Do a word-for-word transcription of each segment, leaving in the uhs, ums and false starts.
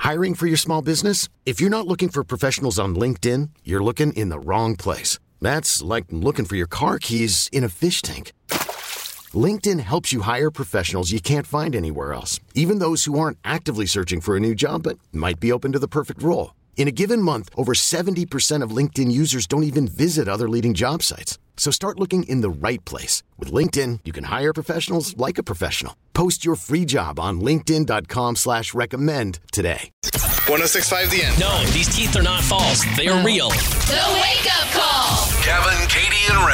Hiring for your small business? If you're not looking for professionals on LinkedIn, you're looking in the wrong place. That's like looking for your car keys in a fish tank. LinkedIn helps you hire professionals you can't find anywhere else, even those who aren't actively searching for a new job but might be open to the perfect role. In a given month, over seventy percent of LinkedIn users don't even visit other leading job sites. So start looking in the right place. With LinkedIn, you can hire professionals like a professional. Post your free job on linkedin.com slash recommend today. one oh six point five The End. No, these teeth are not false. They are real. The Wake Up Call. Kevin, Katie, and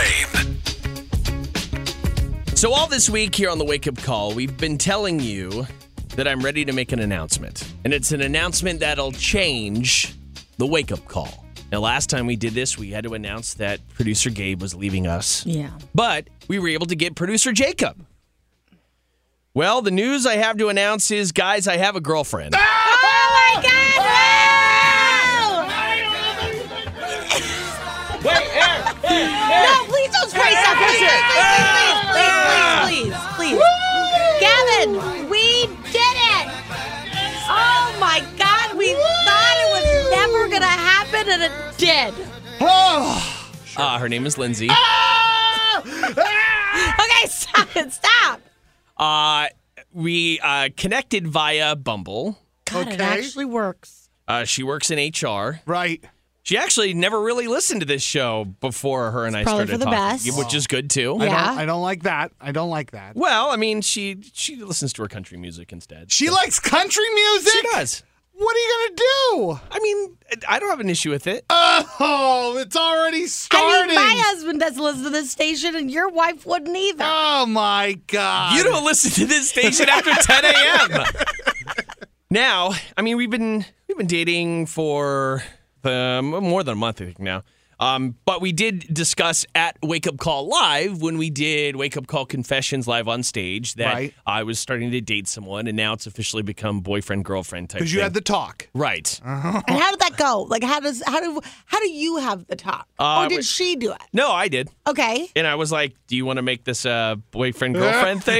Rain. So all this week here on the Wake Up Call, we've been telling you that I'm ready to make an announcement. And it's an announcement that'll change the Wake Up Call. Now, last time we did this, we had to announce that producer Gabe was leaving us. Yeah. But we were able to get producer Jacob. Well, the news I have to announce is, guys, I have a girlfriend. Oh, my God! No! Wait, here, here, here. No, please don't spray stuff. Please, please, please, please, please, please. Gavin, we did it! Oh, my God. We thought it was never going to happen, and it did. Oh. Uh, her name is Lindsay. Okay, stop it. Stop. Uh, we uh, connected via Bumble. God, Okay. it actually works. Uh, she works in H R. Right. She actually never really listened to this show before her and I probably started for the talking, best. which is good too. I Yeah. don't, I don't like that. I don't like that. Well, I mean, she she listens to her country music instead. She so- likes country music? She does. What are you going to do? I mean, I don't have an issue with it. Oh, it's already I starting. mean, my husband doesn't listen to this station, and your wife wouldn't either. Oh, my God. You don't listen to this station after ten a.m. Now, I mean, we've been we've been dating for um, more than a month, I think now. Um, but we did discuss at Wake Up Call Live when we did Wake Up Call Confessions live on stage that Right. I was starting to date someone, and now it's officially become boyfriend girlfriend type. Because you thing. had the talk. right. And how did that go? Like, how does how do how do you have the talk, Uh, or did we- she do it? No, I did, Okay. and I was like, "Do you want to make this a boyfriend girlfriend thing?"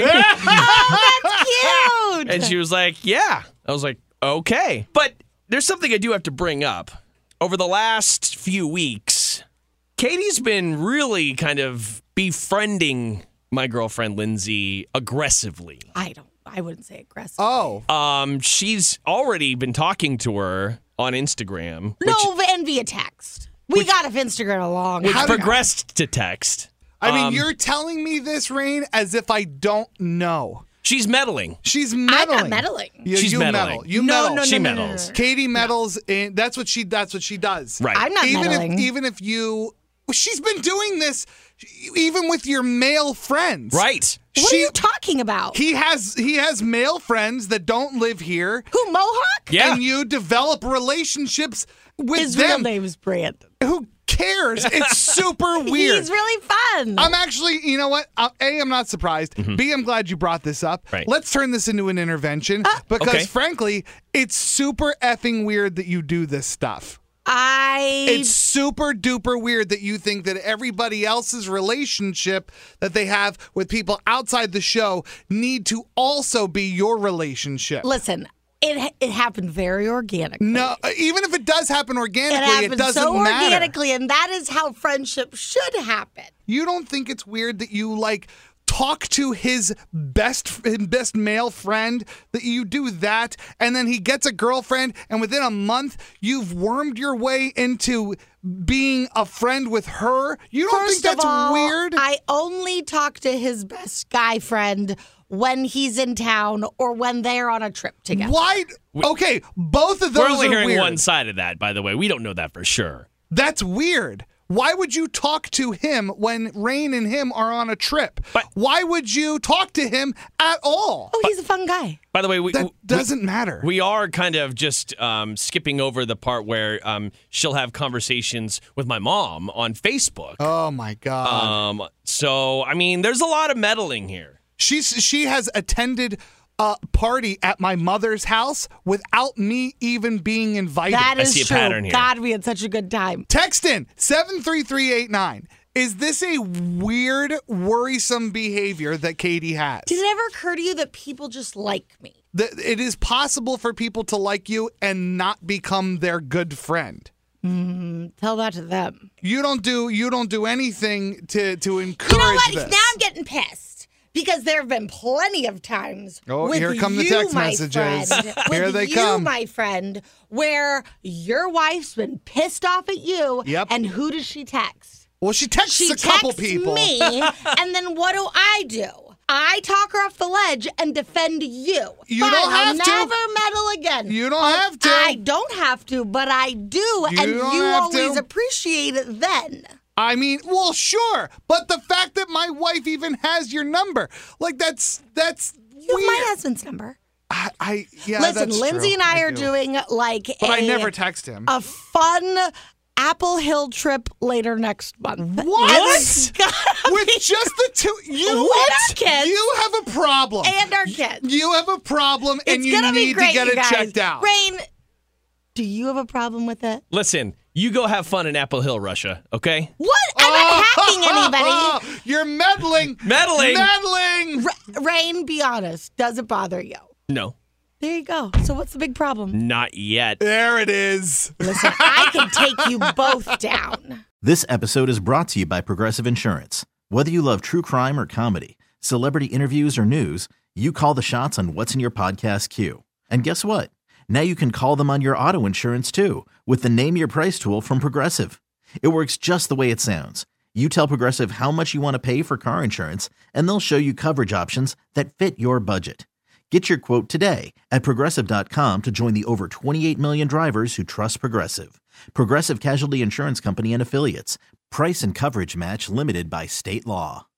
Oh, that's cute. And she was like, yeah. I was like, okay. But there's something I do have to bring up. Over the last few weeks, Katie's been really kind of befriending my girlfriend, Lindsay, aggressively. I don't. I wouldn't say aggressive. Oh. Um, she's already been talking to her on Instagram, which, no, and via text. We got off Instagram a long which time ago. progressed to text. I mean, Um, you're telling me this, Rain, as if I don't know. She's meddling. She's I'm meddling. not meddling. You, She's you meddling. meddle. You No, meddle. no, She no, no, no, meddles. no, no. Katie meddles, and that's what she. That's what she does. Right. I'm not even meddling. if even if you, she's been doing this, even with your male friends. Right. What she, are you talking about? He has he has male friends that don't live here. Who, Mohawk? Yeah. And you develop relationships with His them. real name is Brandon. Who cares? It's super weird. He's really fun. I'm actually, you know what? Uh, A, I'm not surprised. B, I'm glad you brought this up. Right. Let's turn this into an intervention because, okay. frankly, it's super effing weird that you do this stuff. I. It's super duper weird that you think that everybody else's relationship that they have with people outside the show need to also be your relationship. Listen, it it happened very organically. No, even if it does happen It organically, it, happened doesn't so matter. organically, and that is how friendship should happen. You don't think it's weird that you like talk to his best his best male friend, that you do that, and then he gets a girlfriend, and within a month you've wormed your way into being a friend with her? You don't First think that's of all, weird? I only talk to his best guy friend when he's in town or when they're on a trip together. Why? Okay, both of those We're only are hearing weird. one side of that, by the way. We don't know that for sure. That's weird. Why would you talk to him when Rain and him are on a trip? But- Why would you talk to him at all? Oh, he's a fun guy. By the way, we, That we- doesn't matter. We are kind of just um, skipping over the part where um, she'll have conversations with my mom on Facebook. oh my God. Um, so, I mean, there's a lot of meddling here. She's she has attended a party at my mother's house without me even being invited. That I is see a true. pattern here. God, we had such a good time. Text in seven three three eight nine. Is this a weird, worrisome behavior that Katie has? Did it ever occur to you that people just like me? that it is possible for people to like you and not become their good friend. Mm, tell that to them. You don't do you don't do anything to to encourage You know what? this. Now I'm getting pissed because there have been plenty of times. Oh, with here come the you, text my messages. friend, Here with they you, come. my friend, where your wife's been pissed off at you. Yep. And who does she text? Well, she texts She a couple texts people. me, and then what do I do? I talk her off the ledge and defend you. You Fine, don't I'll have to. never meddle again. You don't have to. I don't have to, but I do, You and don't you have always to. appreciate it then. I mean, well, sure, but the fact that my wife even has your number, like that's that's You have weird. my husband's number. I, I yeah. Listen, that's Lindsay true. and I, are do. doing like But a, I never text him. a fun Apple Hill trip later next month. What? It's gotta With be- just the two, you And our kids. You have a problem. and our kids. You have a problem, and It's you gonna be need great, to get you it guys. checked out. Rain, do you have a problem with it? Listen, you go have fun in Apple Hill, Russia, okay? What? I'm not hacking anybody. You're meddling. Meddling? Meddling. Ra- Rain, be honest. Does it bother you? No, There you go. So what's the big problem? not yet. There it is. Listen, I can take you both down. This episode is brought to you by Progressive Insurance. Whether you love true crime or comedy, celebrity interviews or news, you call the shots on what's in your podcast queue. And guess what? Now you can call them on your auto insurance too with the Name Your Price tool from Progressive. It works just the way it sounds. You tell Progressive how much you want to pay for car insurance, and they'll show you coverage options that fit your budget. Get your quote today at Progressive dot com to join the over twenty-eight million drivers who trust Progressive. Progressive Casualty Insurance Company and Affiliates. Price and coverage match limited by state law.